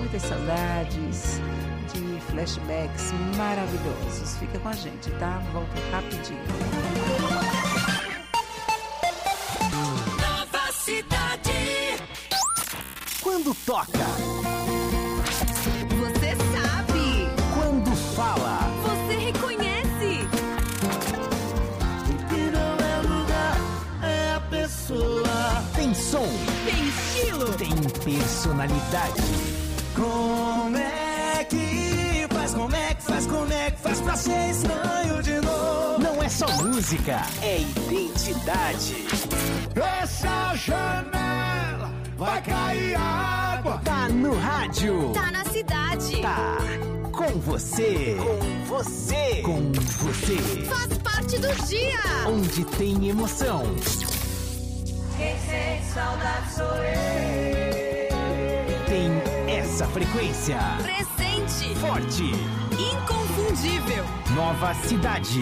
muitas saudades, de flashbacks maravilhosos. Fica com a gente, tá? Volto rapidinho. Nova Cidade. Quando toca, Você sabe. quando fala, Você reconhece. Que não é lugar, é a pessoa. tem som, Tem estilo. tem personalidade. Como é que faz? Como é que faz? Como é que faz pra ser estranho de novo? Não é só música, é identidade. Essa janela vai cair água. Tá no rádio, Tá na cidade. tá com você, com você, com você. Faz parte do dia. Onde tem emoção, Quem sente saudade sou eu. tem essa frequência. Presente. Forte, Inconfundível. Nova Cidade.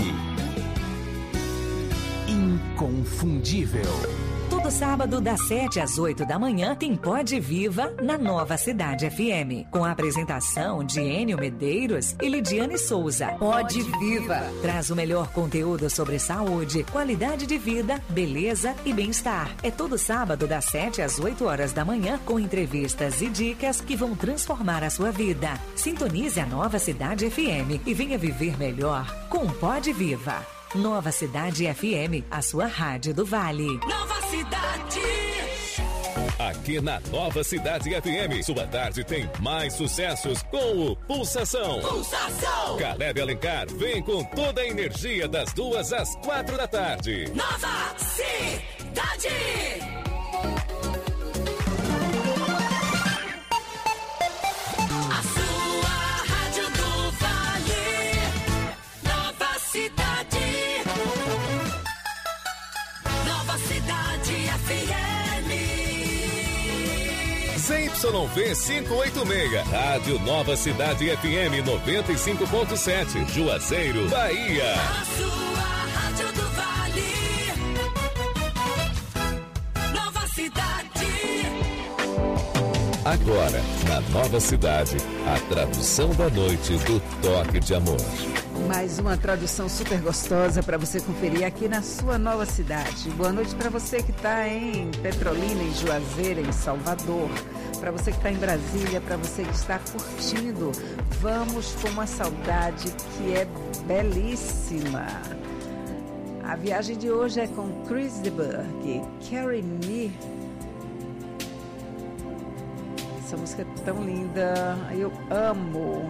Inconfundível. Todo sábado, das 7 às 8 da manhã, tem Pode Viva na Nova Cidade FM. Com a apresentação de Enio Medeiros e Lidiane Souza. Pode Viva traz o melhor conteúdo sobre saúde, qualidade de vida, beleza e bem-estar. É todo sábado, das 7 às 8 horas da manhã, com entrevistas e dicas que vão transformar a sua vida. Sintonize a Nova Cidade FM e venha viver melhor com Pode Viva. Nova Cidade FM, a sua rádio do Vale. Nova Cidade. Aqui na Nova Cidade FM, sua tarde tem mais sucessos com o Pulsação. Pulsação. Caleb Alencar vem com toda a energia das 2 às 4 da tarde. Nova Cidade. A sua rádio do Vale. Nova Cidade. Nova Cidade FM. ZYV 586, Rádio Nova Cidade FM 95.7, Juazeiro, Bahia. A sua rádio do Vale. Nova Cidade. Agora, na Nova Cidade, a tradução da noite do Toque de Amor. Mais uma tradução super gostosa para você conferir aqui na sua Nova Cidade. Boa noite para você que está em Petrolina, em Juazeiro, em Salvador. Para você que está em Brasília, para você que está curtindo. Vamos com uma saudade que é belíssima. A viagem de hoje é com Chris de Burgh, Carry Me. Essa música é tão linda, eu amo.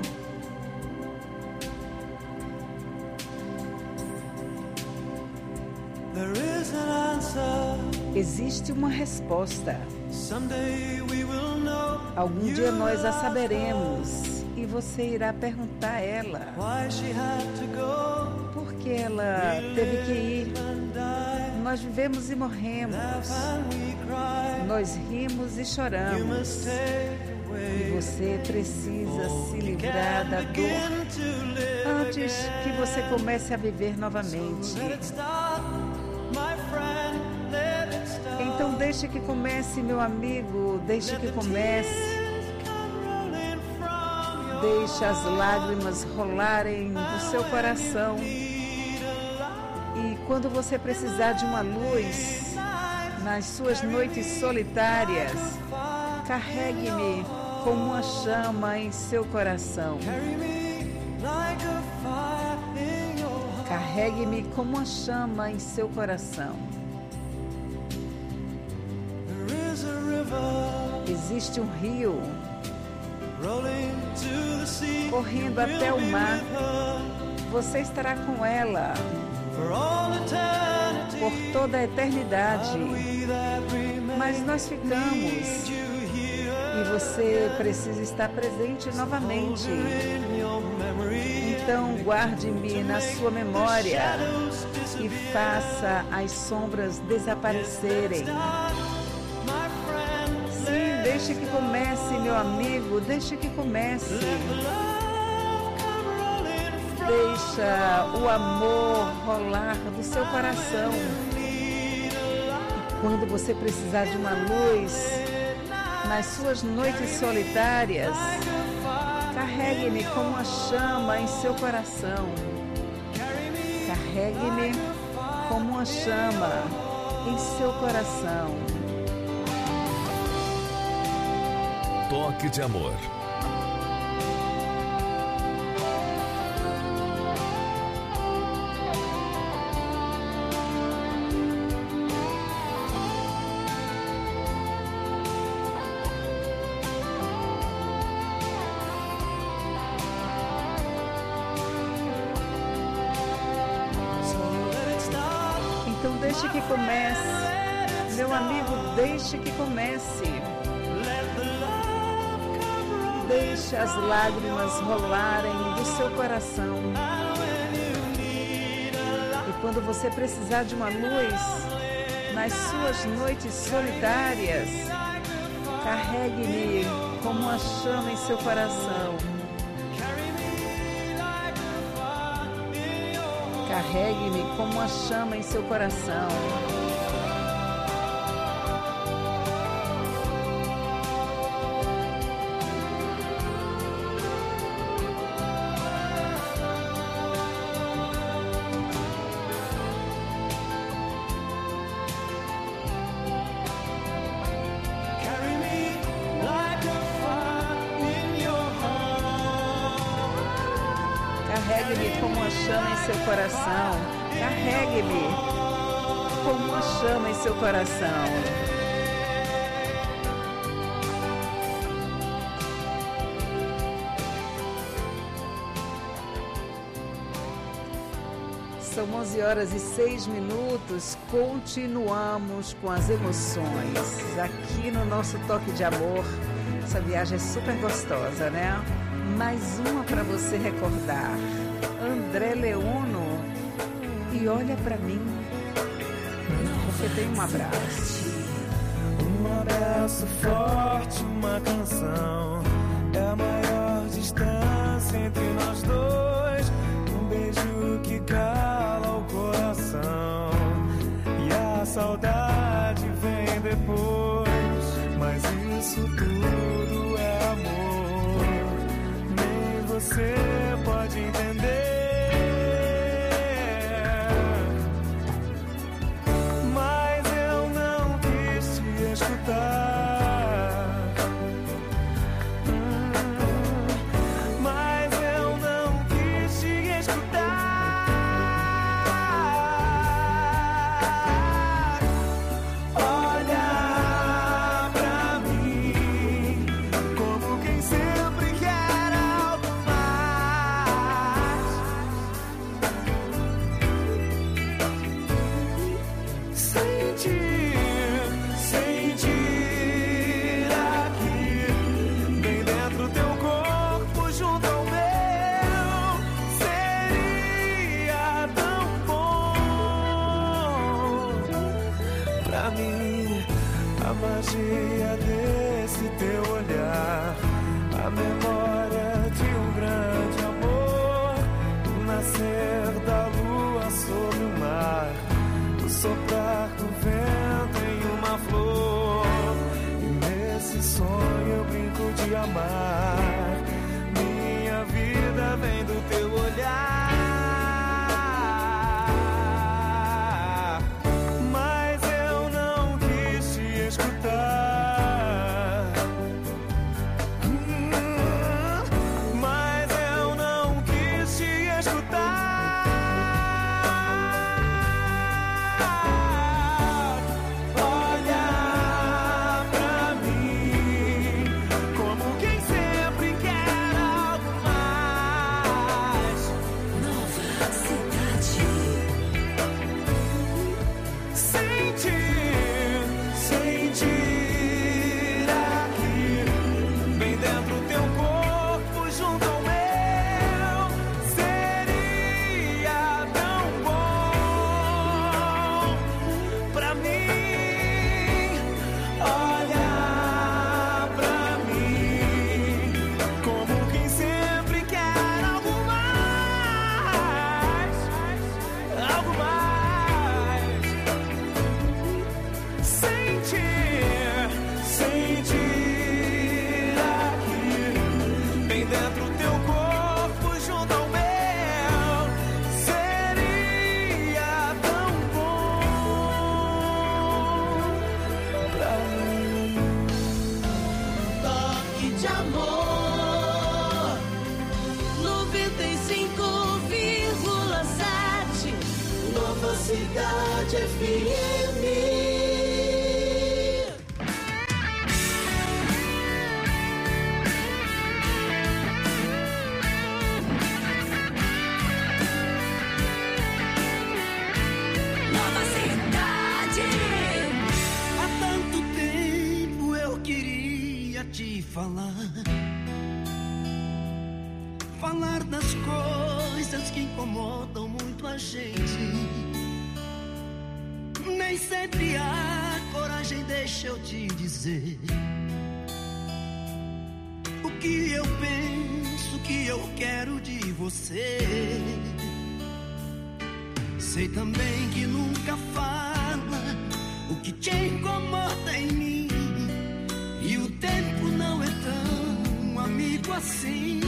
There is an answer. Existe uma resposta. Someday we will know. Algum dia nós a saberemos e você irá perguntar a ela Why she had to go. por que ela teve que ir. And die. Nós vivemos e morremos, Laugh and we cry. nós rimos e You must choramos take e away. você precisa se livrar da dor Begin to live antes que você comece a viver novamente. Let it start, my friend. Let it start. Então deixe que comece, meu amigo, deixe que comece. Deixe as lágrimas rolarem do seu coração. E quando você precisar de uma luz nas suas noites solitárias, carregue-me como uma chama em seu coração. Carregue-me como uma chama em seu coração. Existe um rio correndo até o mar. Você estará com ela por toda a eternidade. Mas nós ficamos e você precisa estar presente novamente. Então guarde-me na sua memória e faça as sombras desaparecerem. Sim, deixe que comece, meu amigo, deixe que comece. Deixa o amor rolar do seu coração. E quando você precisar de uma luz nas suas noites solitárias, carregue-me como uma chama em seu coração. Carregue-me como uma chama em seu coração. Toque de amor. Então deixe que comece, meu amigo, deixe que comece. Deixe as lágrimas rolarem do seu coração. E quando você precisar de uma luz nas suas noites solitárias, carregue-me como uma chama em seu coração. Carregue-me como uma chama em seu coração. Carregue-me como uma chama em seu coração. Carregue-me como uma chama em seu coração. São 11h06. Continuamos com as emoções aqui no nosso Toque de Amor. Essa viagem é super gostosa, né? Mais uma para você recordar. André Leono. E olha para mim, porque tem um abraço. Um abraço forte, uma canção. É a maior distância entre nós dois. Um beijo que cala o coração. E a saudade vem depois. Mas isso tudo é amor. Nem você pode entender. dentro teu corpo junto ao meu, seria tão bom pra mim. Toque de amor, 95,7, Nova Cidade FM. Nova Cidade. Há tanto tempo eu queria te falar das coisas que incomodam muito a gente. Nem sempre há coragem, deixa eu te dizer o que eu penso, o que eu quero de você. Sei também que nunca fala o que te incomoda em mim, e o tempo não é tão amigo assim.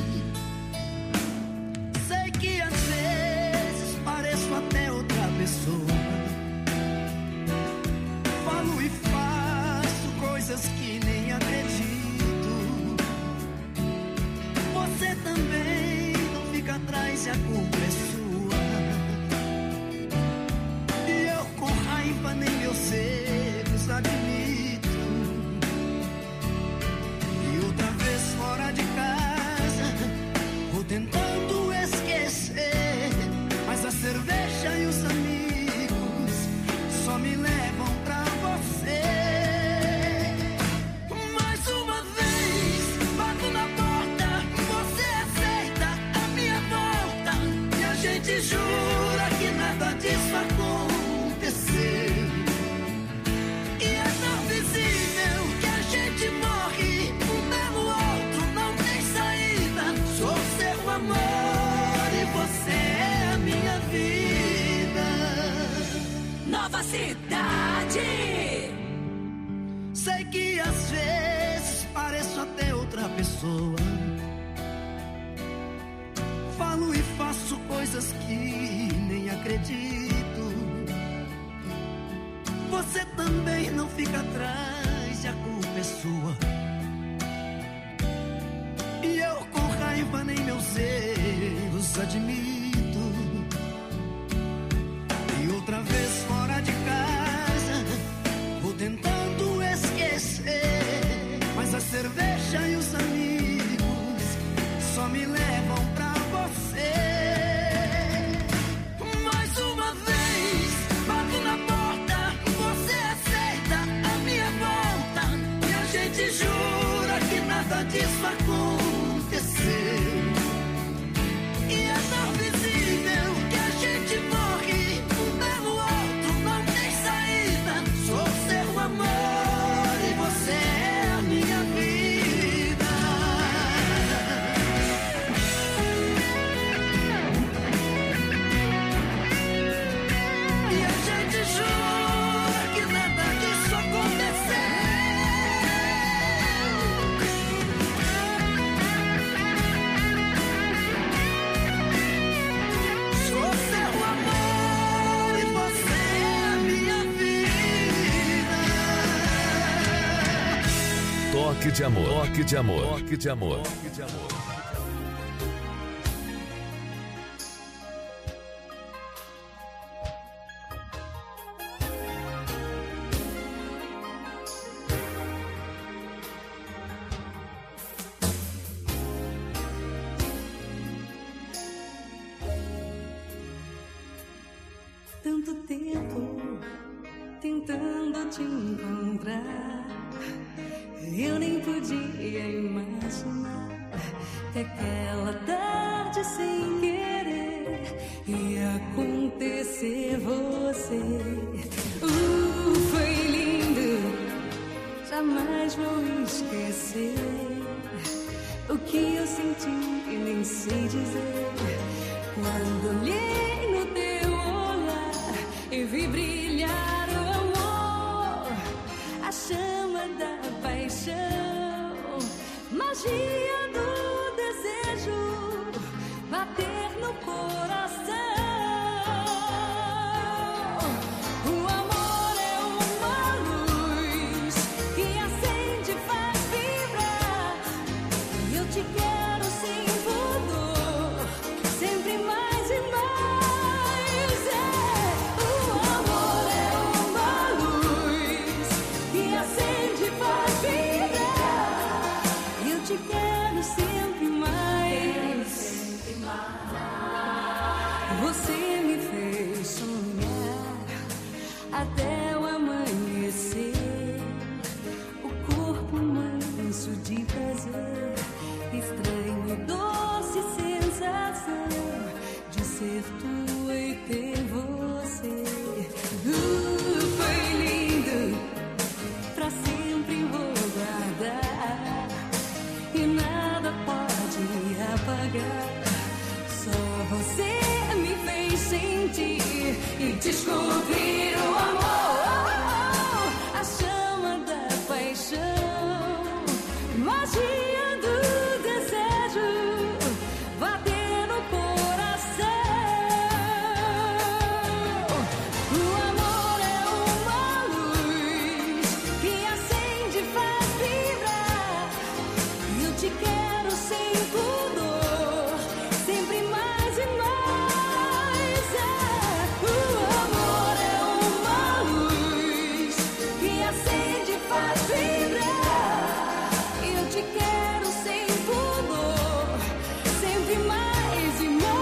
Sei que às vezes pareço até outra pessoa, falo e faço coisas que nem acredito. Você também não fica atrás e a culpa é sua, e eu com raiva nem meus erros admito. E outra vez fora de casa, vou tentando esquecer, mas a cerveja e os amigos só me levam pra você. Mais uma vez, bato na porta, você aceita a minha volta, e a gente jura que nada disso aconteceu. E é tão visível que a gente morre, um pelo outro, não tem saída. Sou seu amor e você é a minha vida. Nova Cidade. Sei que às vezes pareço até outra pessoa, falo e faço coisas que nem acredito. Você também não fica atrás e a culpa é sua, e eu com raiva nem meus erros admito. E outra vez fora de casa, vou tentando esquecer, mas a cerveja e os amigos só me levam pra você. Mais uma vez, bato na porta, você aceita a minha volta, e a gente jura que nada disso aconteceu. E é tão visível que a gente morre, um pelo outro, não tem saída. Sou seu amor e você é a minha vida. E a gente jura que nada disso aconteceu. Sou seu amor e você é a minha vida. Toque de amor. Toque de amor. Toque de amor. Toque de amor. Tanto tempo tentando te encontrar, eu nem podia imaginar que aquela tarde sem querer ia acontecer você. Foi lindo, jamais vou esquecer o que eu senti e nem sei dizer quando olhei no teu olhar e vi brilhar o amor, a chama da paixão, magia do te quero sem pudor, sempre mais e mais. O amor é uma luz que acende e faz vibrar. Eu te quero sempre mais. Você me fez sonhar até o amanhecer, o corpo manso de prazer, estranha e doce sensação de ser tua e ter você. Foi lindo, pra sempre vou guardar e nada pode apagar. Só você me fez sentir e descobrir o amor, a chama da paixão, magia do desejo, bater no coração. O amor é uma luz que acende e faz vibrar. Eu te quero sem pudor, sempre mais e mais. O amor é uma luz que acende e faz vibrar. Eu te quero sem pudor, sempre mais e mais.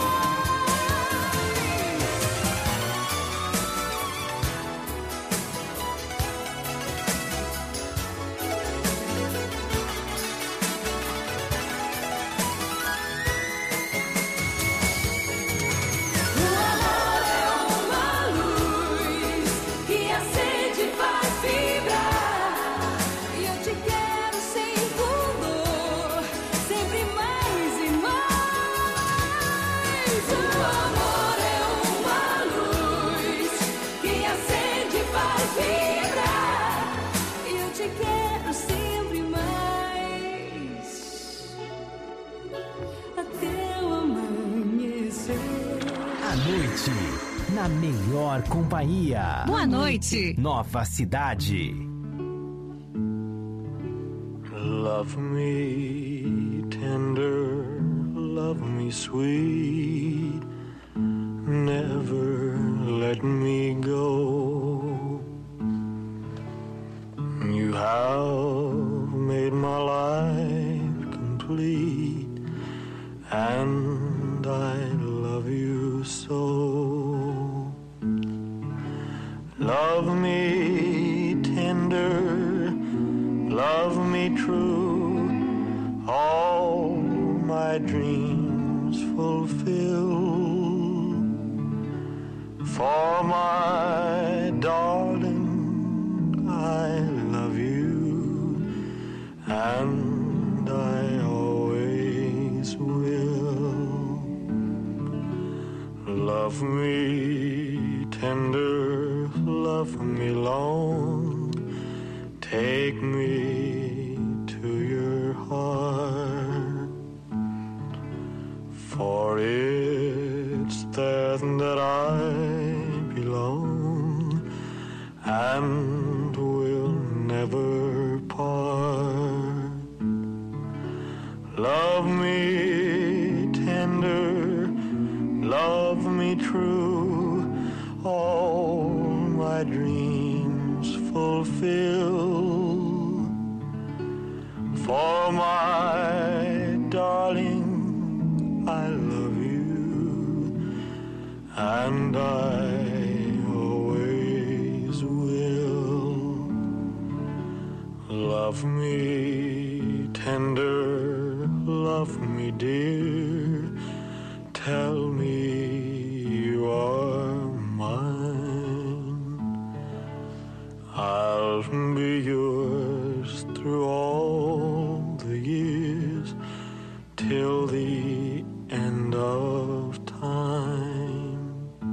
O amor é uma luz que acende e faz vibrar. E eu te quero sem pudor, sempre mais e mais. O amor é uma luz que acende e faz vibrar. E eu te quero sempre mais, até o amanhecer. À noite, na melhor companhia. Boa noite. Nova Cidade. Love me tender, love me sweet, never let me go. You have made my life complete, and I love you so. Love me tender, love me true, all my dreams fulfill. For my darling, I love you, and I always will. Love me tender, love me long, take me to your heart, for it's there that I belong and will never part. Love me tender, love me true, all my dreams fulfill. For my darling, I love you, and I always will. Love me tender, love me dear, tell me you are mine. I'll be yours through all the years, till the end of time.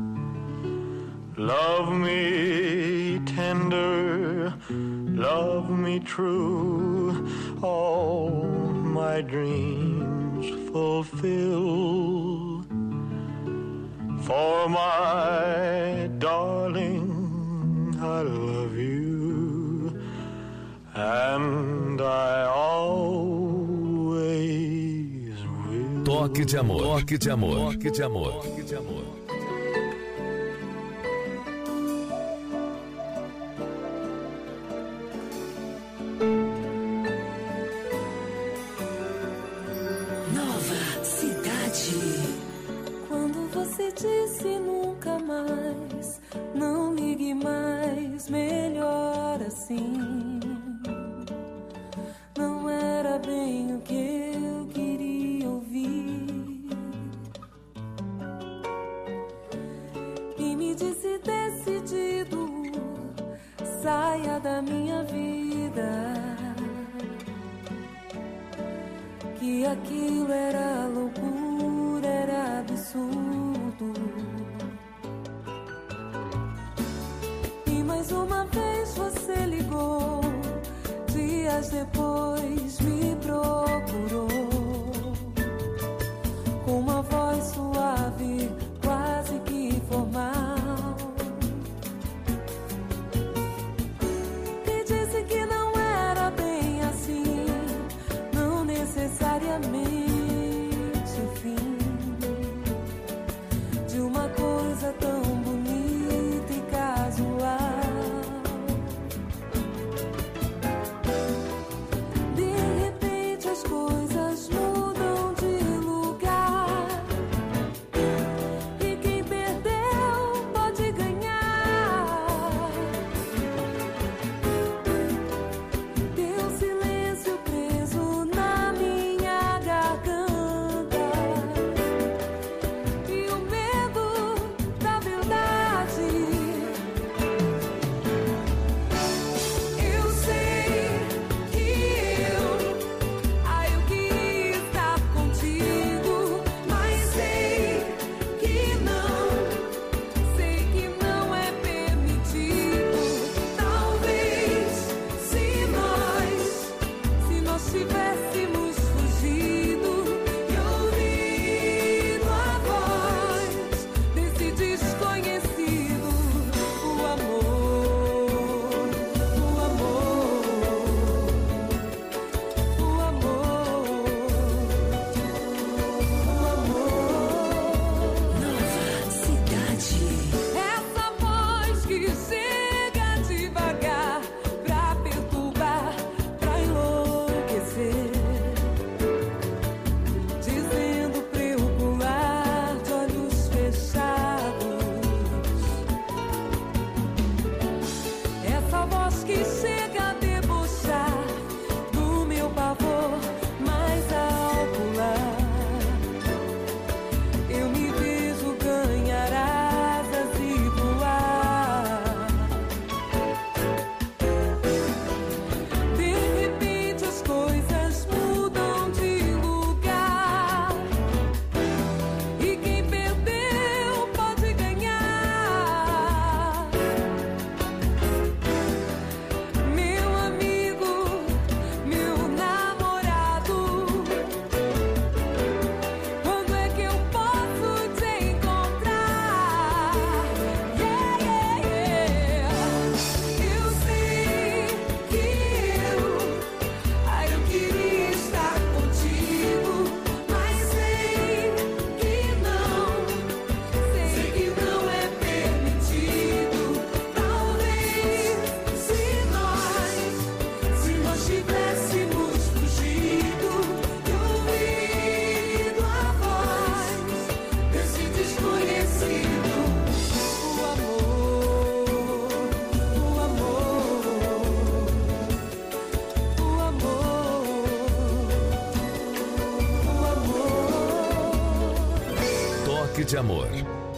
Love me tender, love me true, all my dreams fulfill. For my darling, I love you, and I always Toque de amor. Toque de amor. Toque de amor. Toque de amor. Nova Cidade. Quando você disse nunca mais, não ligue mais, melhor assim. Não era bem o que eu queria ouvir. E me disse decidido, saia da minha vida. Que aquilo era loucura, era absurdo. E mais uma vez você ligou, dias depois me procurou, com uma voz suave, quase que formal. E disse que não era bem assim, não necessariamente o fim de uma coisa tão bonita e casual. De repente as coisas mudam de lugar, e quem perdeu pode ganhar. Teu silêncio preso na minha garganta, e o medo da verdade. Eu sei que eu queria estar contigo, mas sei que não é permitido. Talvez se nós tivéssemos fugido e ouvido a voz desse desconhecido, o amor, o amor, o amor, o amor. Nova Cidade. Essa voz que chega devagar pra perturbar, pra enlouquecer, dizendo pra eu pular de olhos fechados. Essa voz que chega a debochar do meu pavor, mas ao pular eu me vejo ganhar asas e voar. De repente as coisas mudam de lugar, e quem perdeu pode ganhar. Meu amigo, meu namorado, quando é que eu posso te encontrar? Yeah, yeah, yeah. Eu sei que eu queria estar contigo, mas sei que não é permitido. Talvez se nós tivéssemos fugido e ouvido a voz desse desconhecido, o amor, o amor, o amor, o amor. Toque de amor.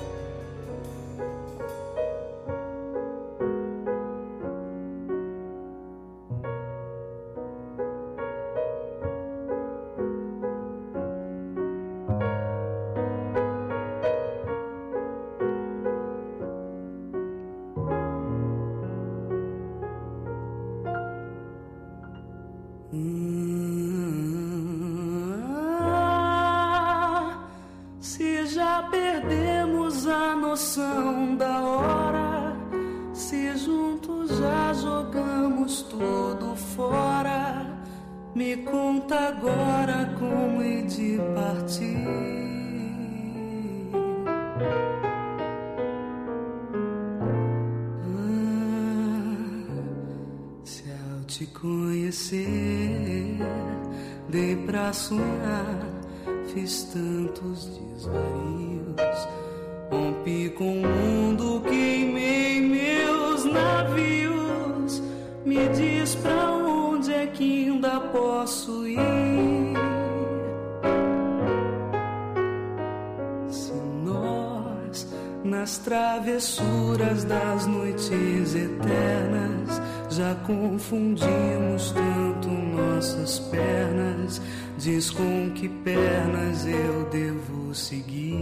Se já perdemos a noção da hora, se juntos já jogamos tudo fora, me conta agora como ir de partir. te conhecer, dei pra sonhar, fiz tantos desvarios, rompi com o mundo, queimei meus navios. Me diz pra onde é que ainda posso ir? Se nós, nas travessuras das noites eternas, já confundimos tanto nossas pernas, diz com que pernas eu devo seguir.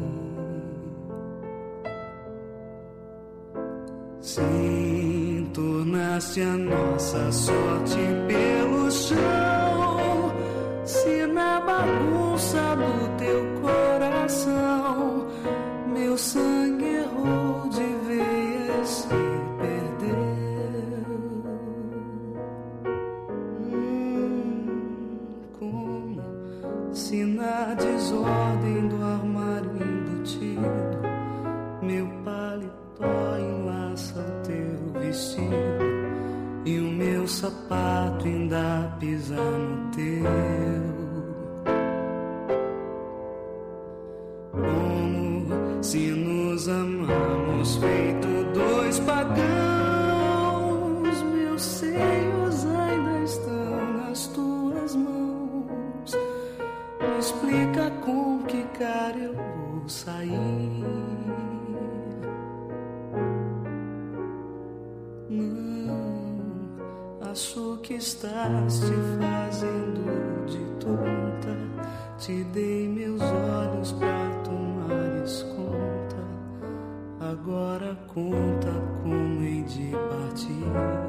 Sim, tornaste a nossa sorte pelo chão. Se na bagunça do teu coração meu sangue errou de veias, se perdeu. Como se na desordem do armário embutido meu paletó enlaça o teu vestido e o meu sapato ainda pisa no teu. Como se nos amamos feito dois pagãos, meus seios ainda estão nas tuas mãos. Me explica com que cara eu vou sair. Não, acho que estás te fazendo de tonta. Te dei meus olhos pra tomares conta. Agora conta como hei de partir.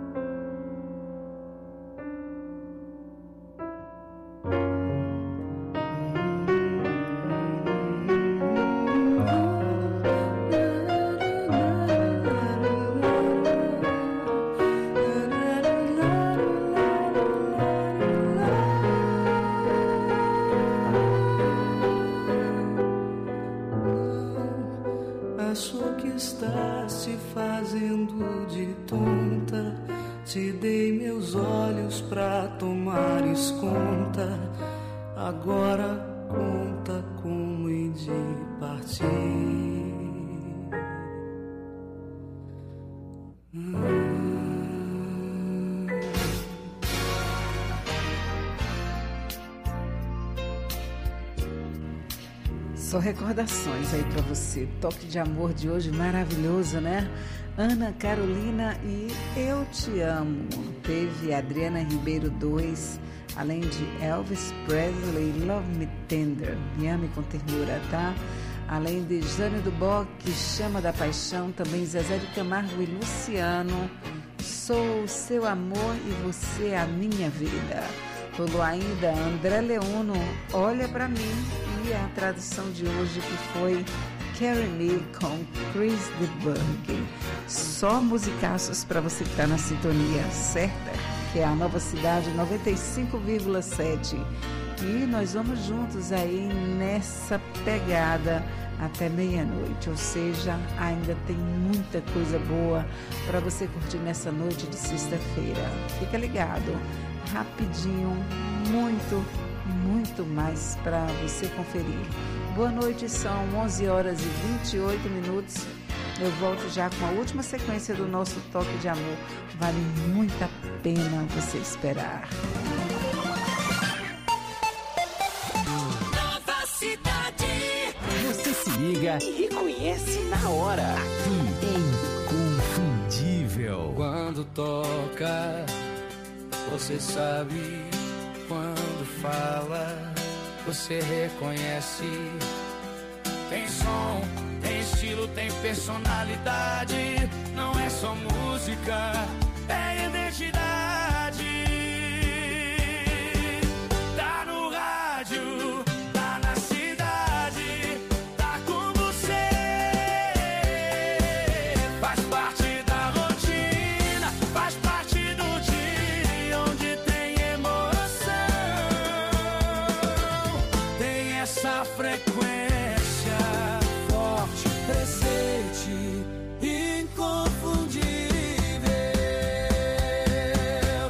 Acho que estás te fazendo de tonta. Te dei meus olhos pra tomares conta. Agora conta como hei de partir. Só recordações aí pra você. Toque de amor de hoje maravilhoso, né? Ana Carolina e Eu Te Amo. Teve Adriana Ribeiro 2, além de Elvis Presley, Love Me Tender, Me Ame com Ternura, tá? Além de Jânio do Boc, Chama da Paixão, também Zezé de Camargo e Luciano, Sou o Seu Amor e Você a Minha Vida. Rolou ainda André Leono, Olha Pra Mim, e a tradução de hoje que foi Carry Me com Chris de Burgh. Só musicaços para você que está na sintonia certa, que é a Nova Cidade 95,7. E nós vamos juntos aí nessa pegada até meia-noite, ou seja, ainda tem muita coisa boa para você curtir nessa noite de sexta-feira. Fica ligado, rapidinho, muito mais para você conferir. Boa noite, são 11 horas e 28 minutos. Eu volto já com a última sequência do nosso Toque de Amor. Vale muito a pena você esperar. Nova Cidade. Você se liga e reconhece na hora. Aqui, Inconfundível. Quando toca, você sabe. Quando fala, você reconhece. Tem som, tem estilo, tem personalidade. Não é só música, é identidade. Tá no rádio, tá na cidade, tá com você. Faz parte da rotina, faz parte do dia onde tem emoção. Tem essa frequência forte, presente, inconfundível.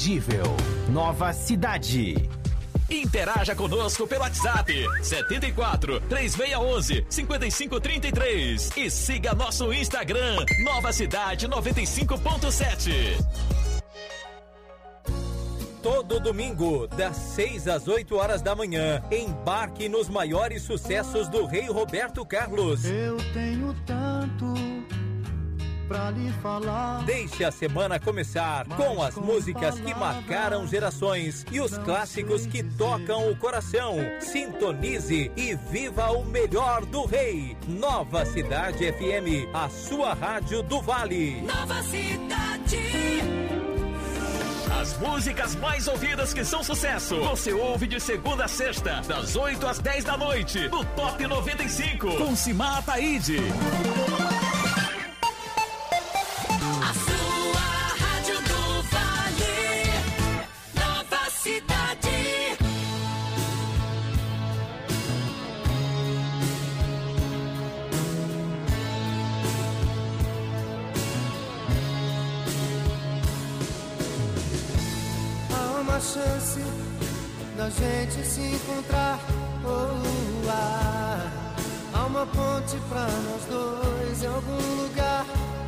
Inconfundível. Nova Cidade. Interaja conosco pelo WhatsApp 74 3611 5533 e siga nosso Instagram Nova Cidade 95.7. Todo domingo, das 6 às 8 horas da manhã, embarque nos maiores sucessos do Rei Roberto Carlos. Eu tenho tanto pra lhe falar. Deixe a semana começar com as músicas que marcaram gerações e os clássicos que tocam o coração. Sintonize e viva o melhor do Rei. Nova Cidade FM, a sua rádio do Vale. Nova Cidade. As músicas mais ouvidas que são sucesso, você ouve de segunda a sexta, das 8 às 10 da noite, no Top 95, com Simar Ataíde. A sua rádio do Vale. Nova Cidade. Há uma chance da gente se encontrar. Há uma ponte pra nós dois em algum lugar.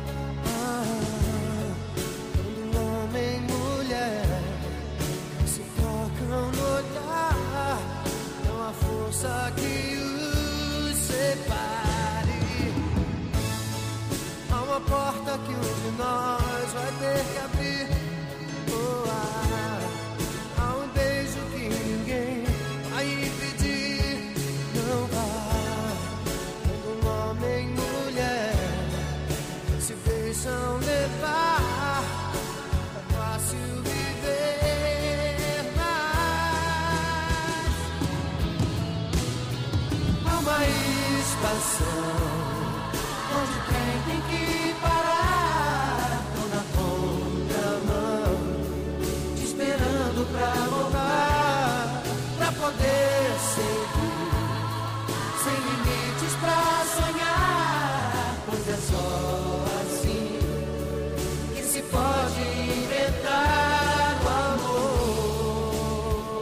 Quando homem e mulher se tocam no olhar, não há força que os separe. Há uma porta que um de nós vai ter que abrir. Há um beijo que ninguém vai impedir. Não vá. Quando homem e mulher se deixam levar, é fácil viver mais. Há uma estação onde o trem tem que parar. Tô na contramão, te esperando pra voltar, pra poder seguir, sem limites pra sonhar. Pois é só assim que se pode inventar o amor.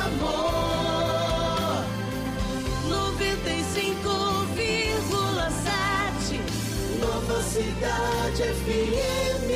amor. 95,7 Nova Cidade FM.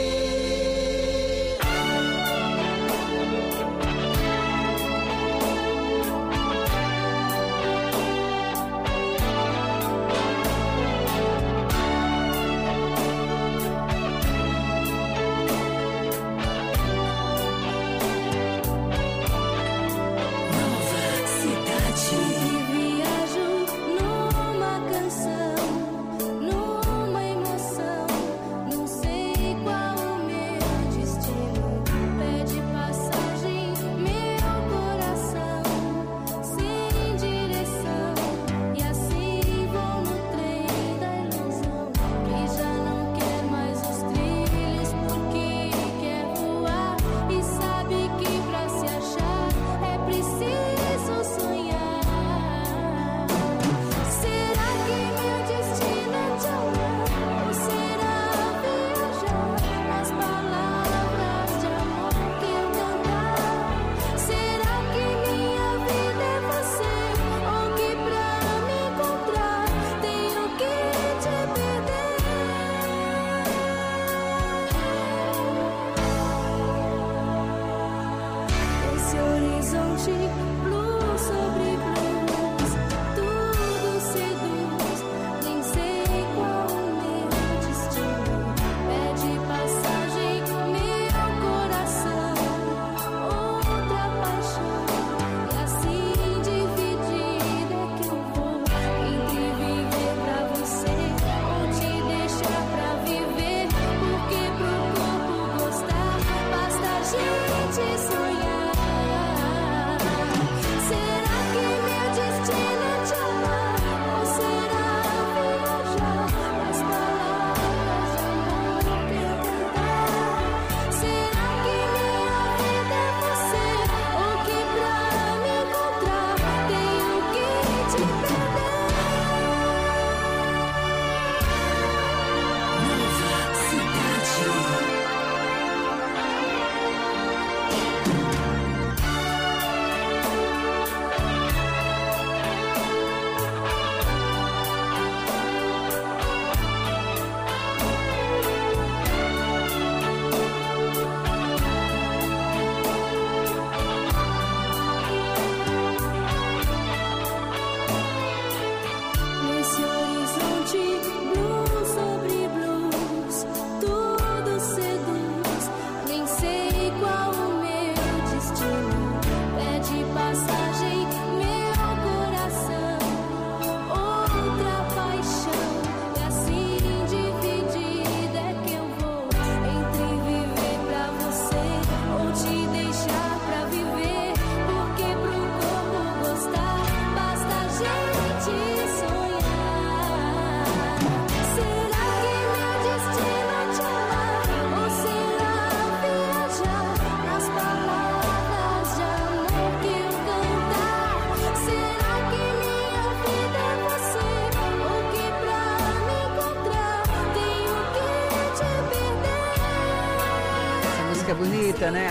Bonita, né?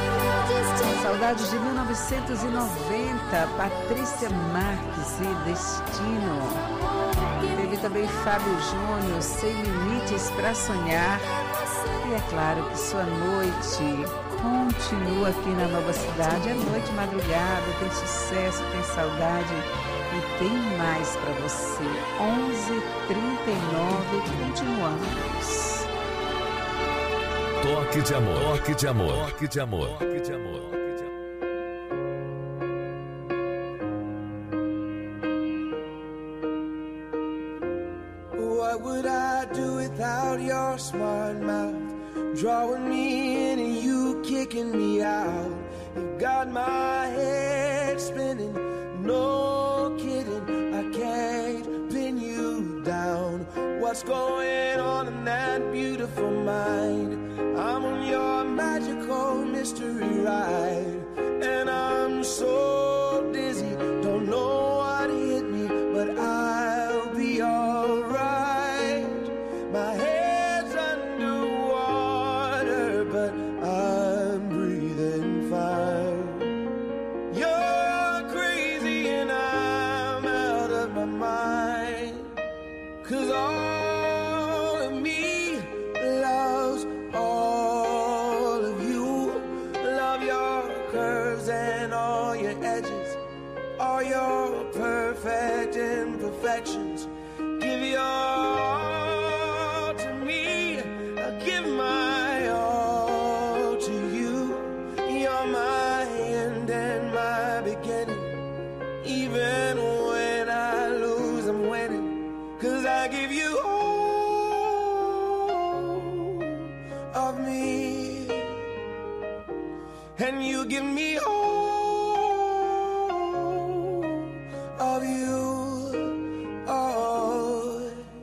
Saudades de 1990, Patrícia Marques e Destino. Teve também Fábio Júnior, Sem Limites pra Sonhar. E é claro que sua noite continua aqui na Nova Cidade. É noite madrugada, tem sucesso, tem saudade e tem mais pra você. 11h39, continuamos. Toque de amor, toque de amor, toque de amor, toque de amor. What would I do without your smart mouth? Drawing me in and you kicking me out. You got my head spinning, no kidding. I can't pin you down. What's going on in that beautiful mind? I'm on your magical mystery ride, and I'm so dizzy, don't know what hit me, but I'll be alright. My head's underwater, but I'm breathing fine. You're 'Cause all of me loves all of you. Love your curves and all your edges, all your perfect imperfections. Give your all to me, I give my all to you. You're my end and my beginning. Even when I lose, I'm winning. 'Cause I give you all of me, and you give me all of you. Oh,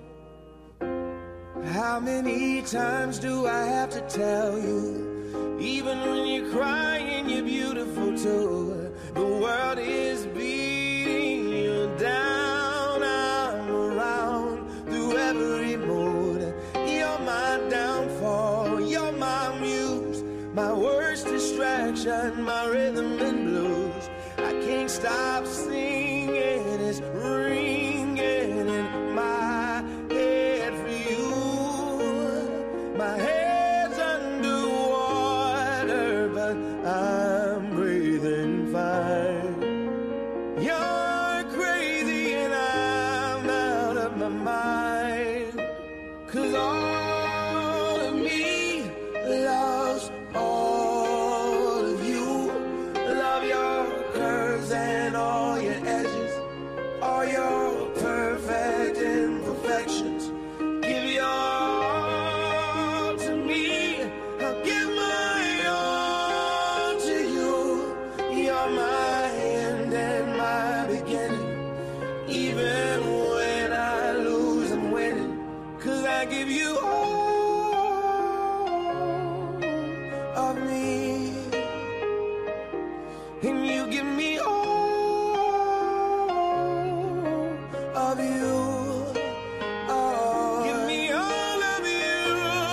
how many times do I have to tell you? Even when you're crying, you're beautiful too. The world is beating you down. I'm around through every mood. You're my downfall, you're my muse, my worst distraction, my rhythm and blues. I can't stop singing, it's ringing in my head for you. My head's underwater, but I'm breathing fine. You're crazy and I'm out of my mind. 'Cause all of me loves all of you. Love your curves and all your edges, all your perfect imperfections. Give your all to me, I'll give my all to you. You're my end and my beginning. Even when I lose, I'm winning. 'Cause I give you all of me, and you give me all of you. Oh, give me all of you.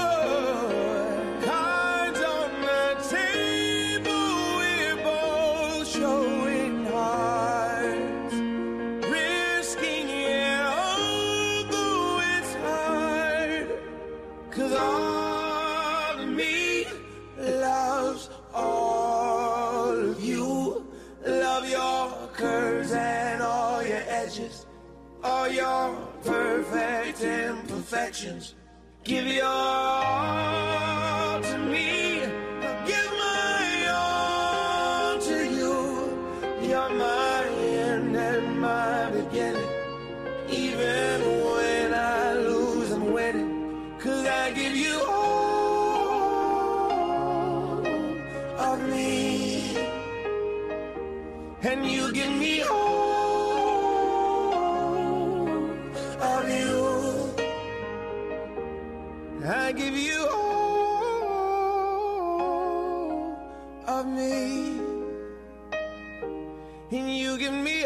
Cards on the table, we're both showing hearts, risking it although it's hard. 'Cause all of me loves all of you. Love your curves and all your edges, all your perfect imperfections. Give your all to me, I'll give my all to you. You're my end and my beginning. Even when I lose, I'm winning. 'Cause I give you all of me, and you give me all of you. I give you all of me, and you give me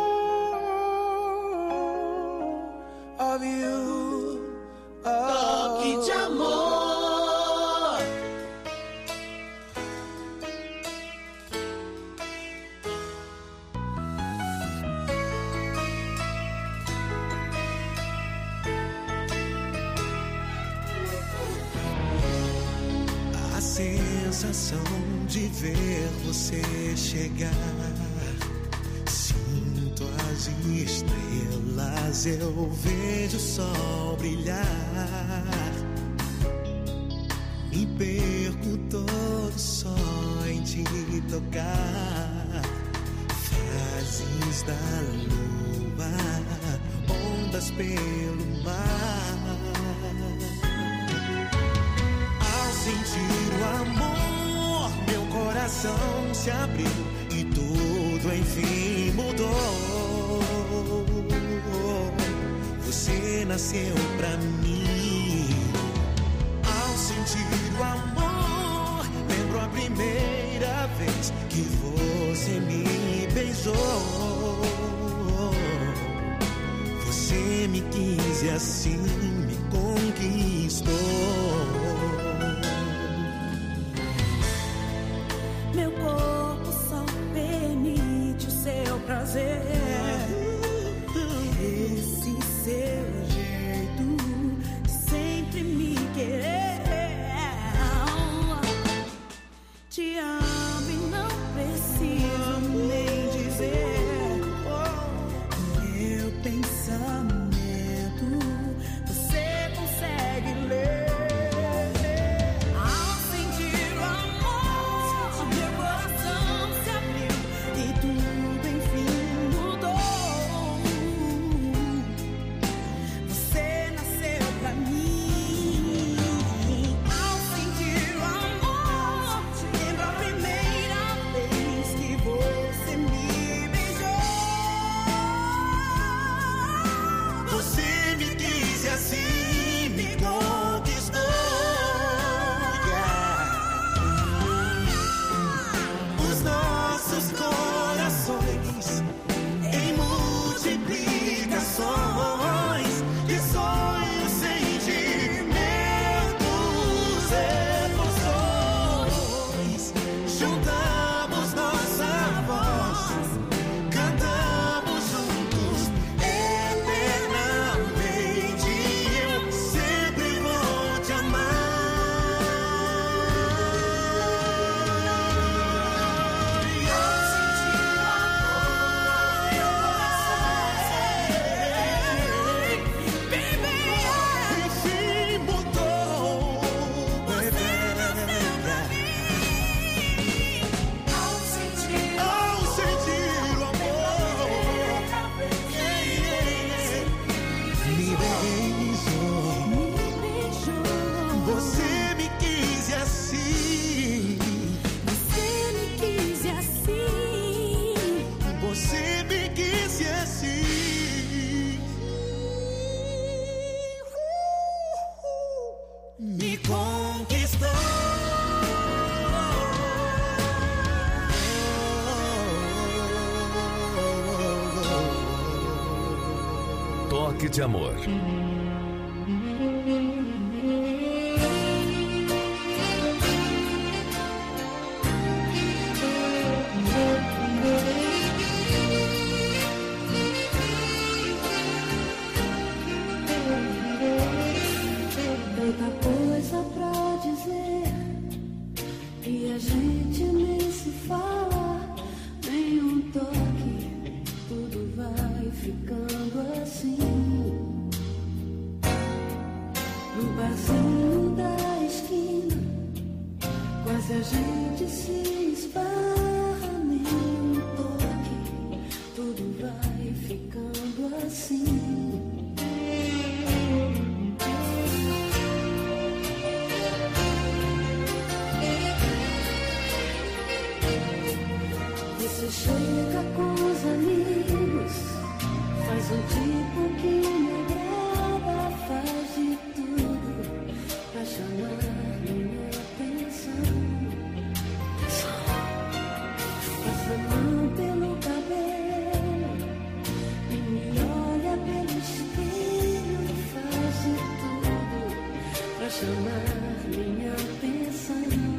all of you. Toque de amor. A sensação de ver você chegar, sinto as estrelas, eu vejo o sol brilhar, me perco todo só em te tocar. Fases da lua, ondas pelo mar. Ao sentir o amor, meu coração se abriu e tudo enfim mudou. Você nasceu pra mim. Ao sentir o amor, lembro a primeira vez que você me beijou. Você me quis e assim me conquistou. Meu corpo só permite o seu prazer. Esse seu toque de amor. Tanta coisa pra dizer e a gente nem se fala, nem um toque, tudo vai ficando assim. No barzinho da esquina, quase a gente se esbarra, nem um toque, tudo vai ficando assim. Você chega com os amigos, faz um tipo que me agrada, faz de tudo pra chamar minha atenção. Passa a mão pelo cabelo e me olha pelo espelho, faz de tudo pra chamar minha atenção.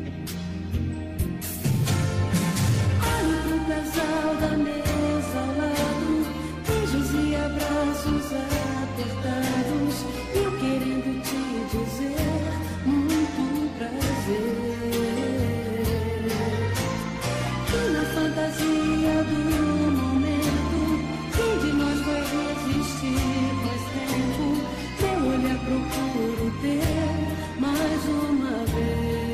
O casal da mesa ao lado, beijos e abraços apertados, eu querendo te dizer muito prazer. E na fantasia do momento, quem de nós vai resistir mais tempo? Meu olhar procuro ter mais uma vez.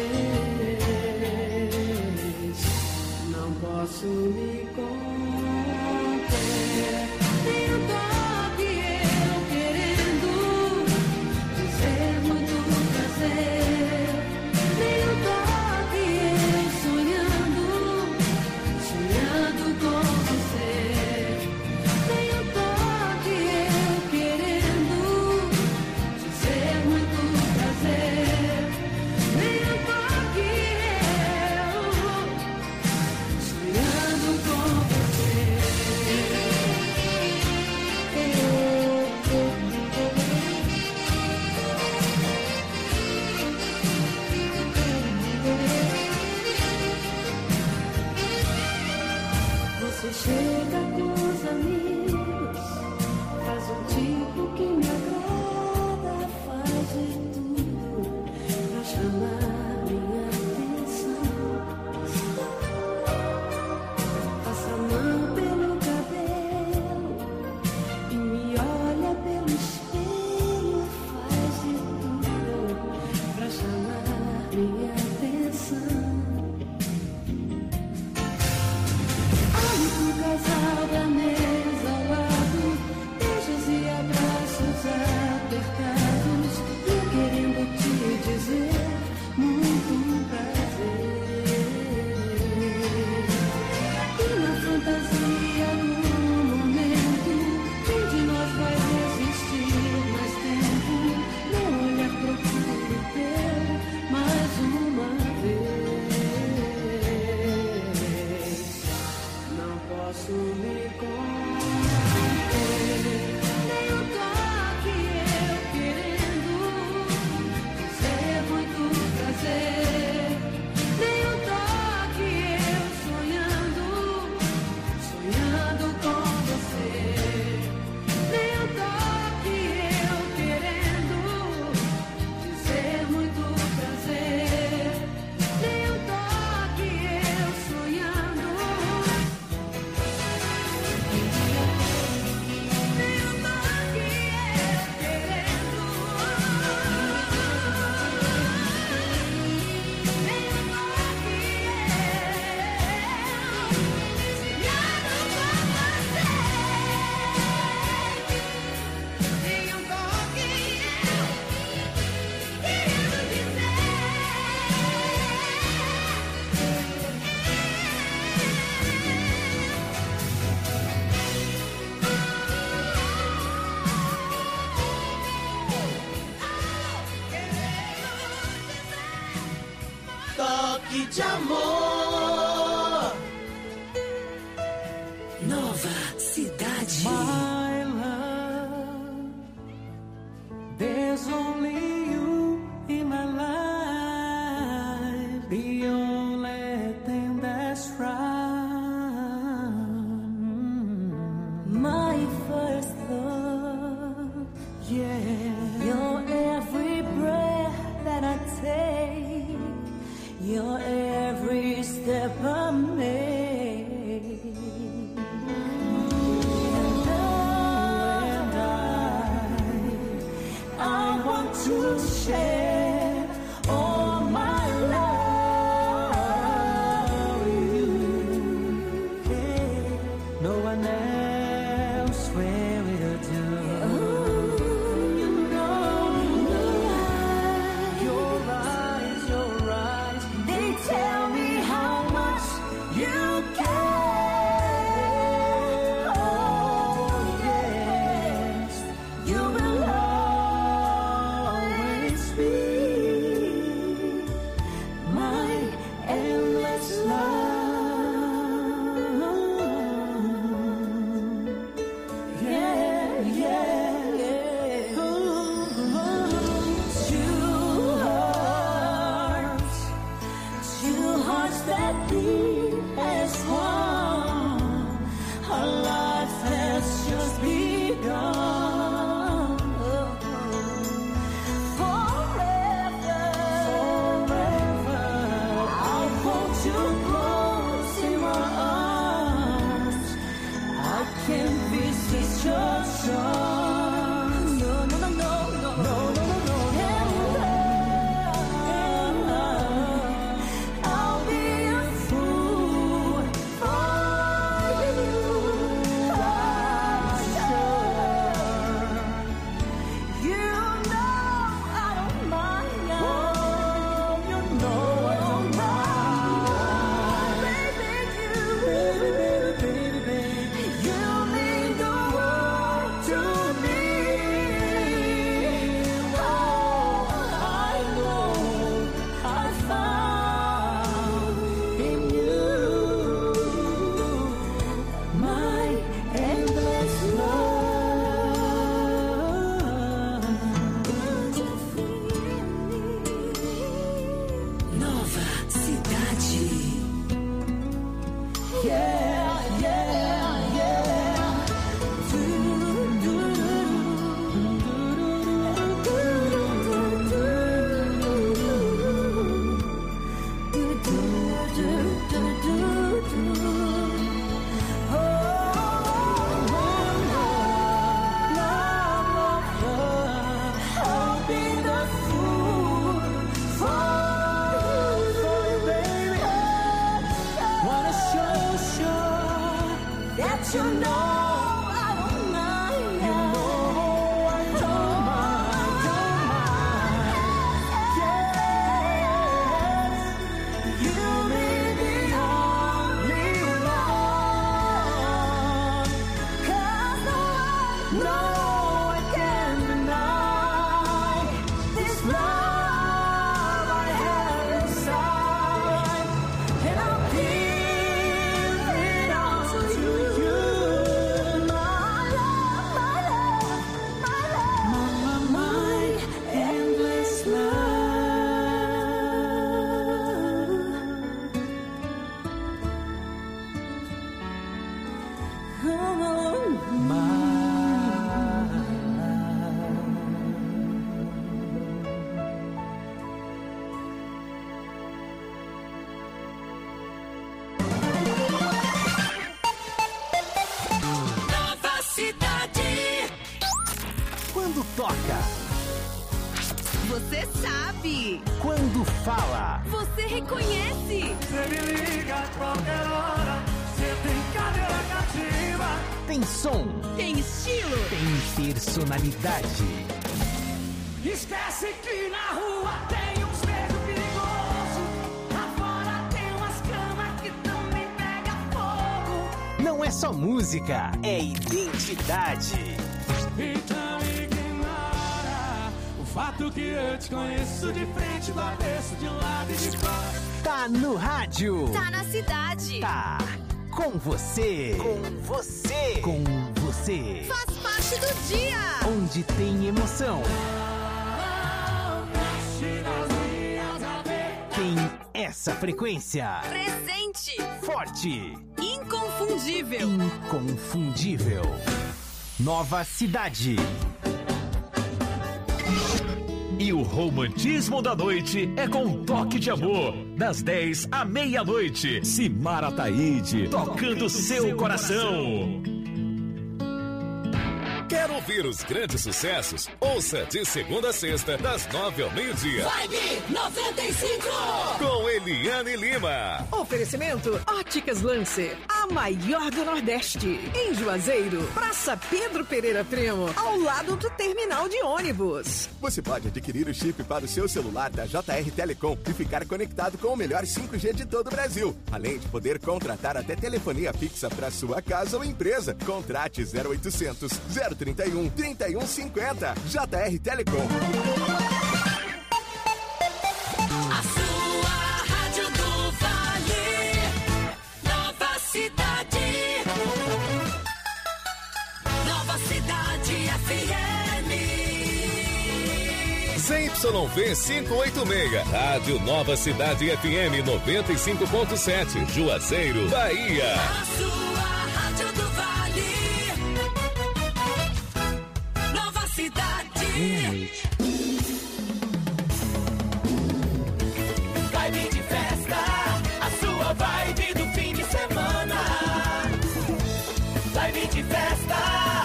Posso me conter, nem um toque eu querendo dizer muito prazer, nem um toque eu sonhando, sonhando com você, nem um toque eu querendo dizer muito prazer, nem um toque eu sonhando com você. Você chega com os amigos, faz o tipo que me agrada, faz de tudo pra chamar minha atenção. Passa a mão pelo cabelo e me olha pelo espelho, faz de tudo pra chamar minha atenção. Olhe pro casal da mesa ao lado, beijos e abraços apertados, eu querendo te dizer muito prazer. E na fantasia do momento, quem de nós vai resistir mais tempo? Meu olhar procuro ter mais uma vez. Não posso me conter, nem um toque eu querendo dizer muito prazer, nem um toque eu sonhando, sonhando com você, nem um toque eu querendo dizer muito prazer, nem um toque eu sonhando, nem um toque eu querendo, nem um toque Toque de amor. Nova Cidade. My love There's only you in my life, the only thing that's right. My first love, yeah. Your every breath that I take, your every step I make. To share all my love with you. No one else will do. You know, your eyes, they tell me how much you care. Oh yes, you will always be my endless love. Yeah, yeah, yeah. Two hearts that beat as one. Our life has just begun. Forever, I'll hold you close in my arms. I can resist your charms. No, no, no, no, no, no, no, no, no. I'll be a fool for you. I'm sure. You know I don't mind now. You know I don't mind. Baby, you mean the world to me. Oh, I know I found in you my endless love. Nova Cidade. Yeah, yeah, yeah. I'll be the fool for you, baby. Wanna show that you know I don't mind. You know I don't mind, Yes, you may be only one. 'Cause no one can deny this love I have inside. And I'll give it all to you. My love, my love, my love, my endless love. Nova Cidade. Quando toca, Você sabe, quando fala, você reconhece. Você me liga a qualquer hora. Você tem cadeira cativa. tem som, Tem estilo. tem personalidade. Esquece que na rua tem uns negros perigosos. Lá fora tem umas camas que também pega fogo. Não é só música, é identidade. Então ignora o fato que eu te conheço de frente, do avesso, de lado e de fora. Tá no rádio. Tá na cidade. Tá com você. Com você. Com você. Faz parte do dia. Onde tem emoção. Nossa frequência. Presente. Forte. Inconfundível. Inconfundível. Nova Cidade. E o romantismo da noite é com um toque de amor. Das 10 à meia-noite. Simara Taide, tocando seu coração. Quer ouvir os grandes sucessos? Ouça de segunda a sexta, das 9 ao meio-dia. Vibe 95! Com Eliane Lima. Oferecimento Óticas Lancer, a maior do Nordeste. Em Juazeiro, Praça Pedro Pereira Primo, ao lado do terminal de ônibus. Você pode adquirir o chip para o seu celular da JR Telecom e ficar conectado com o melhor 5G de todo o Brasil. Além de poder contratar até telefonia fixa para sua casa ou empresa. Contrate 0800 031 3150. JR Telecom. A sua rádio do Vale. Nova Cidade. Nova Cidade FM. ZYV 586. Rádio Nova Cidade FM 95.7. Juazeiro, Bahia. A sua rádio do Vale. Nova Cidade. Vibe de festa, a sua vibe do fim de semana. Vibe de festa,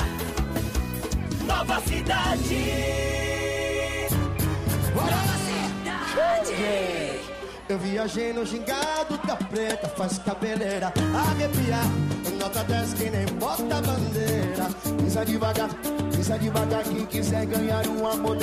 Nova Cidade. Nova Cidade. Eu viajei no gingado da preta, faz cabeleira arrepiar. Nota 10 que nem bota bandeira. Pisa devagar, quem quiser ganhar um amor.